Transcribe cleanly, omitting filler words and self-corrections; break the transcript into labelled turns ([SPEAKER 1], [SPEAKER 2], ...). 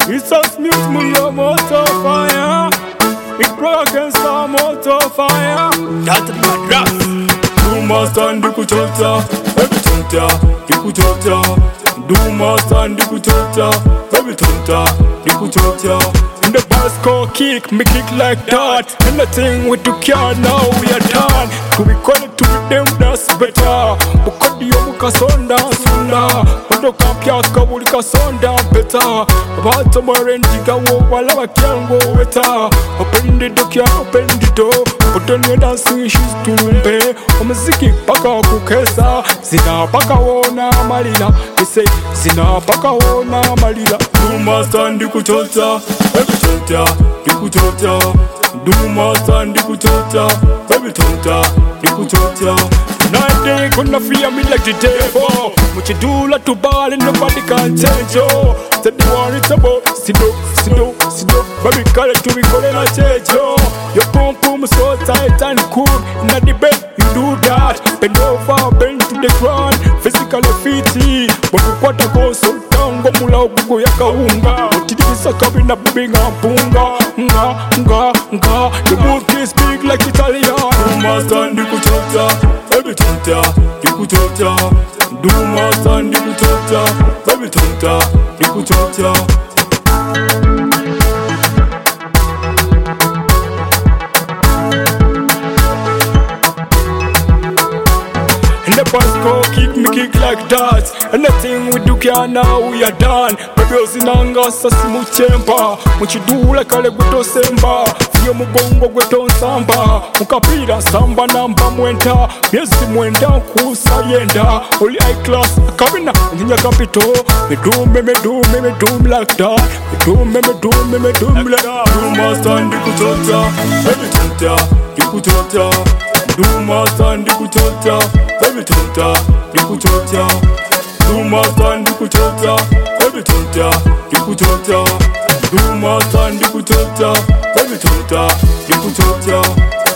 [SPEAKER 1] It's us mute me your motor fire. It blow against our motor fire. That's my drop. Do master and kuchota, every tonta, kuchota. Do master and kuchota, every tonta, kuchota. In the Basco kick, me kick like that. Anything we do care now, we are done. To be called to them, that's better. Bukodi yomuka sonda, sunda. Wando kampya kabulika sonda, better. Bato marendiga wo, wala wakiango weta. Open the door, open the door. Put on your dancing shoes to lumbe. Omuziki paka kukesa. Zina paka wona malila. They say, zina paka wona malila. Do master and kuchota. Tonta, kuchota. Do master and kuchota. Every tonta, kuchota. Night day gonna fear me like the devil. What you do like to ball and nobody can change you. Said the war it's about sido. Baby call it to be gonna change you. Your pum pum so tight and cool. In the bed you do that. Bend over, bend to the ground. Physically fit. But you quarter go so down. Go mula ugugo ya kaunga. Utidisa kabina bubinga mpunga. Nga. The move is big like Italian. Do master and kuchota. Every tonta, kuchota. Do master and kuchota. Every tonta, kuchota. Basco kick me kick like that. Anything we do can now we are done. Baby ozinanga sasi muchemba. Muchidu like ale gweto semba. Fiyo mubongo gweto nsamba. Mukapira samba namba mwenda. Miezi mwenda kusa yenda. Only high class kabina nyinya kapito. Me do me like that. Me do me like that. Do master and kuchota. Every tonta, kuchota. Do master and kuchota. Every tonta, kuchota. Do master and kuchota. Every tonta, kuchota. Do master and kuchota. Every tonta, kuchota.